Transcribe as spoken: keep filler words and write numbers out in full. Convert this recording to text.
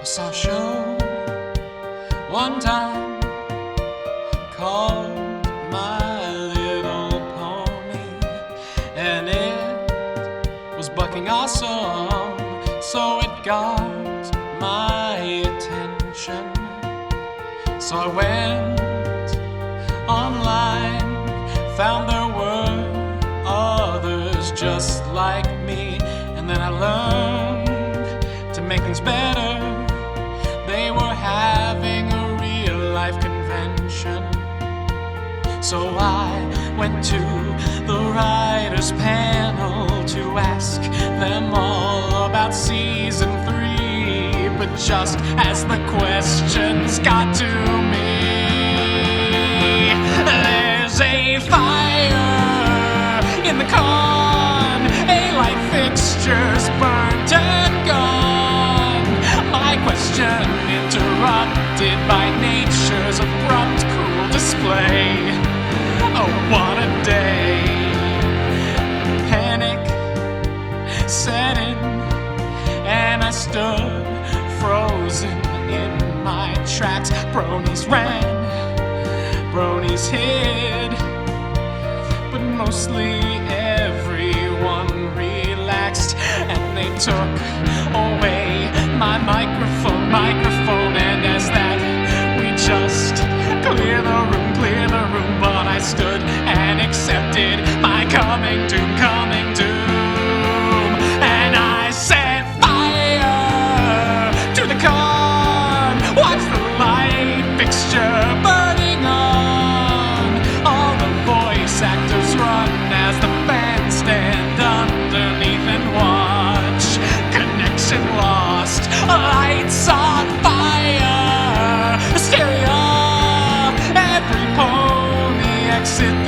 saw a show one time called My Little Pony, and it was bucking awesome, so it got my attention. So I went online, found there were others just like me, and then I learned to make things better. They were having a real life convention. So I went to the writers' panel to ask them all about season three. But just as the questions got to me, there's a fire in the con, a light fixture's burnt and gone. My question interrupted by nature's abrupt, cruel display. Oh, what a day! Panic set in, and I stood frozen in my tracks. Bronies ran, bronies hid, but mostly everyone relaxed, and they took away my microphone, microphone, and as that we just clear the room, clear the room, but I stood and accepted my coming doom, coming doom, and I set fire to the con. Watch the light fixture burning on. All the voice actors run as the fans stand underneath and watch. Connection lost, lights on fire, hysteria. Every pony exit